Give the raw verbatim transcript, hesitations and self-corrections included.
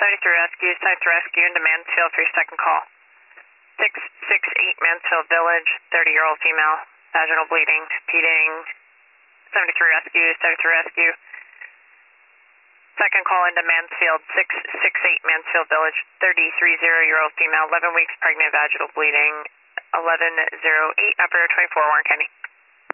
seventy-three rescue, type rescue into Mansfield for your second call. six six eight Mansfield Village, thirty-year-old female, vaginal bleeding, repeating. seventy-three rescue, seventy-three rescue. Second call into Mansfield, six six eight Mansfield Village, thirty-three-year-old female, eleven weeks pregnant, vaginal bleeding, eleven oh eight, operator twenty-four, Warren County.